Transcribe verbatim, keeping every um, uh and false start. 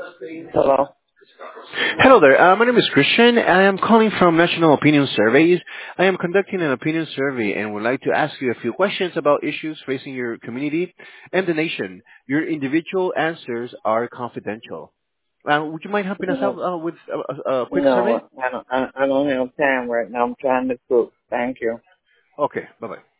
Hello. Hello there. Uh, my name is Christian. I am calling from National Opinion Surveys. I am conducting an opinion survey and would like to ask you a few questions about issues facing your community and the nation. Your individual answers are confidential. Uh, would you mind helping us out No, uh, with a, a, a quick survey? no, I don't. I, I don't have time right now. I'm trying to cook. Thank you. Okay. Bye bye.